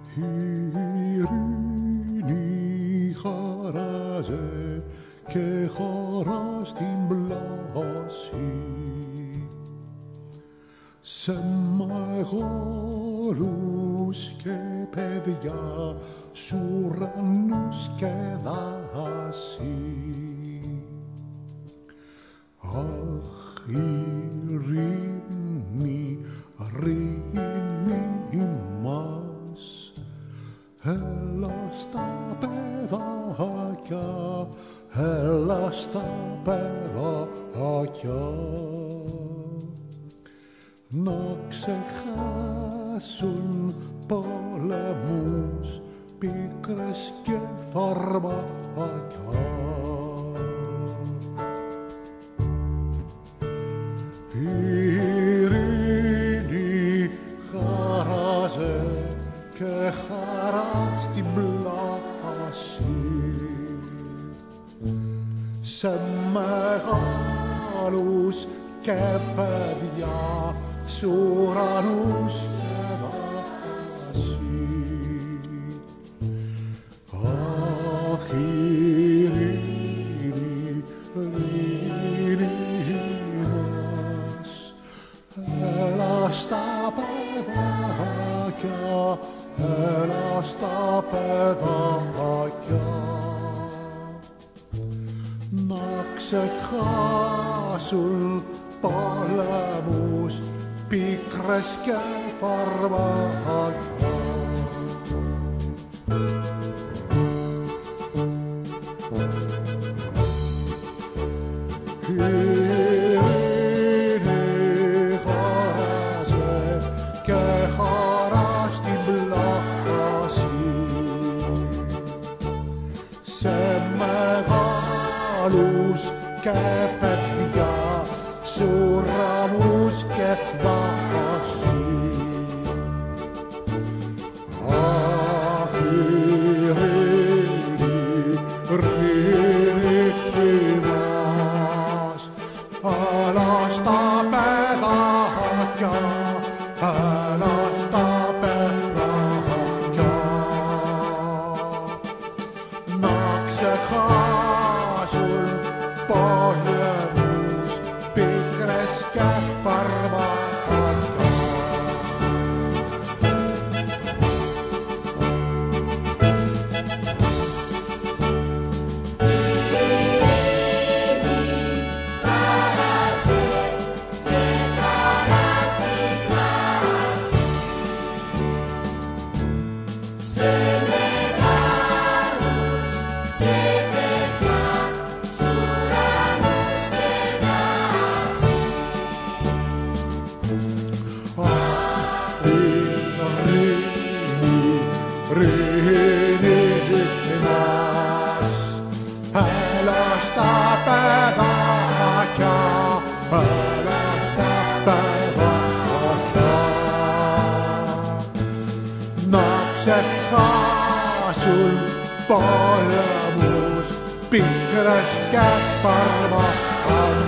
ειρήνη χαράζε και χαρά στην πλάση σε μεγάλους και παιδιά, σ' ουρανούς και δάση. Αχ, ειρήνη, ειρήνη μας, έλα στα παιδάκια, έλα στα παιδάκια, να ξεχάσουν πολεμούς, πίκρες και φαρμάκια. Ειρήνη χαράζε και χαρά στην πλάση σε μεγάλους και παιδιά, σ' ουρανούς και δάση. Αχ, ειρήνη, ειρήνη μας, έλα στα παιδάκια, έλα στα παιδάκια, να ξεχάσουν πολεμούς, πίκρες και φαρμάκια. Ειρήνη χαράζε και χαρά στην πλάση σε μεγάλους και παιδιά, σ' ουρανούς και δάση. Αχ, ειρήνη, ειρήνη μας, έλα στα παιδάκια, έλα στα παιδάκια, να ξεχάσουν πολεμούς, πίκρες και φαρμάκια. Ειρήνη μας, έλα στα παιδάκια, έλα στα παιδάκια, να ξεχάσουν πολεμούς, πίκρες και φαρμάκια.